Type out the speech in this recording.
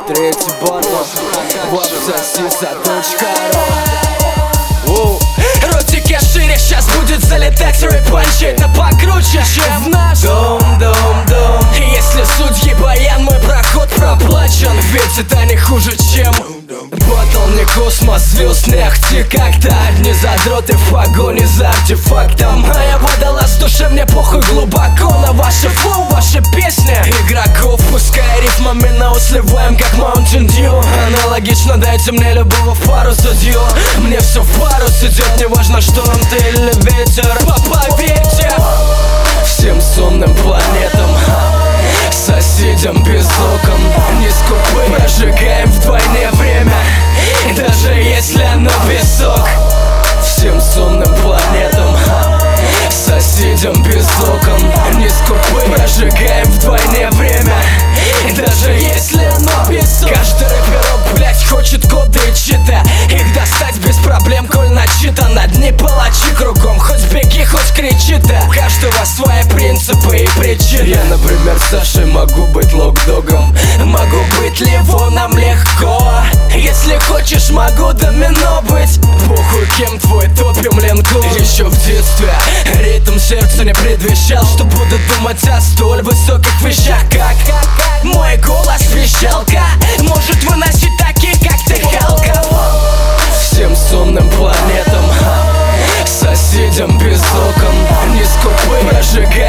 Третий батл, вапсоси.ру. Ротики шире, сейчас будет залетать рэп-панчи. Это покруче, чем в наш дом. Если судьи баян, мой проход проплачен. Ведь это не хуже, чем батл, не космос, звезд не ахти. Как-то одни задроты в погоне за артефактом, а я водолаз, в душе мне похуй глубоко на ваше флоу, ваши песни игроков. Пускай рифмами на сливаем, как Mountain Dew. Аналогично дайте мне любого в пару судью. Мне все в парус идет, неважно шторм ты или ветер. Поверьте всем сонным планетам, соседям без окон, не скупы, прожигаем вдвойне время, даже если оно песок. Всем сонным планетам, соседям без окон, не скупы, прожигаем вдвойне время, даже если оно песок. Каждый рэперок, блять, хочет коды и чита, их достать без проблем, коль начитано. Дни палачи кругом, хоть беги, хоть кричи ты. У каждого свои принципы и причины. Я, например, с Сашей могу быть локдогом, могу быть Ливоном легко. Если хочешь, могу домино быть. Похуй, кем твой топим ленку. Еще в детстве ритм сердца не предвещал, что буду думать о столь высоких вещах, как мой голос вещалка может выносить таких, как ты, Халков. Всем сонным планетам, соседям без окон, не скупы, прожигай